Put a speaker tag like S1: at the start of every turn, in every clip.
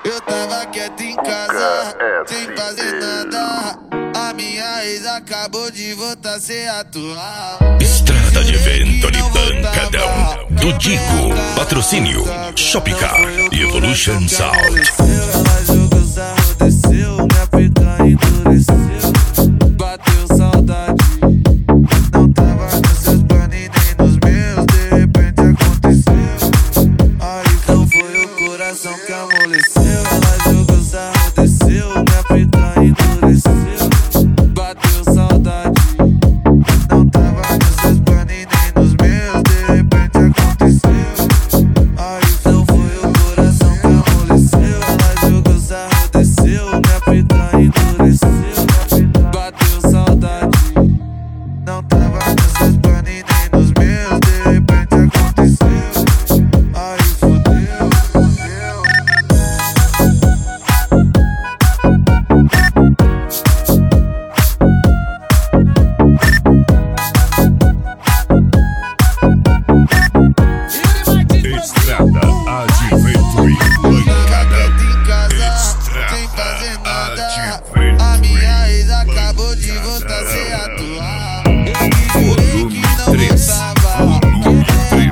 S1: Eu tava quieto em casa, sem fazer nada. A minha ex acabou de voltar sem atuar.
S2: Estrada de Vento de Pancadão do Dico. Patrocínio Shopcar e Evolution Sound.
S1: Ela jogou sarro, desceu, minha pica endureceu. Bateu saudade, não tava nos seus planos nem nos meus. De repente aconteceu, aí não foi o coração que amoleceu. Ela jogou sarro, desceu, minha pica endureceu. Bateu saudade, não tava nos seus planos nem nos meus. De repente aconteceu, aí não foi o coração que amoleceu. Ela jogou sarro, desceu, minha pica endureceu. Bateu saudade, não tava nos seus planos nem nos meus. De repente aconteceu, aí fodeu, fodeu.
S2: Estrada Advento e Pancadão.
S1: Em casa, sem fazer nada. A minha ex acabou de voltar sem atuar.
S2: Volume 3. Volume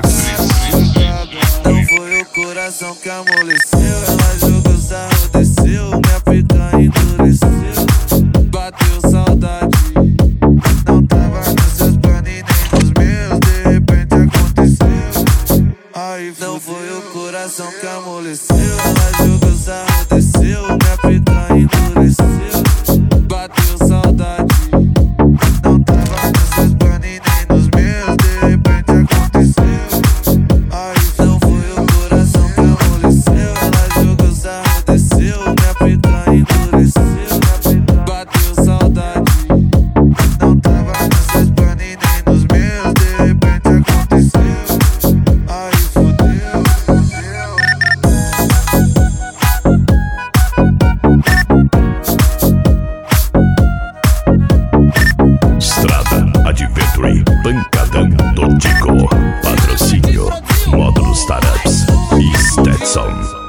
S2: 3.
S1: Não foi o coração que amoleceu. Ela jogou sarro, desceu, minha pica endureceu. Bateu saudade, não tava nos seus planos nem nos meus. De repente aconteceu, aí não foi o coração que amoleceu. Ela jogou sarro, desceu, minha pica endureceu. Bateu saudade, não tava nos seus planos nem nos meus. De repente aconteceu, aí não foi o coração que amoleceu. Ela jogou sarro, desceu, minha pica endureceu. Bateu saudade, não tava nos seus planos nem nos meus. De repente aconteceu, aí fodeu, fodeu.
S2: Estrada Advento e Pancadão do Dico. Patrocínio Módulos Startups e Stetson.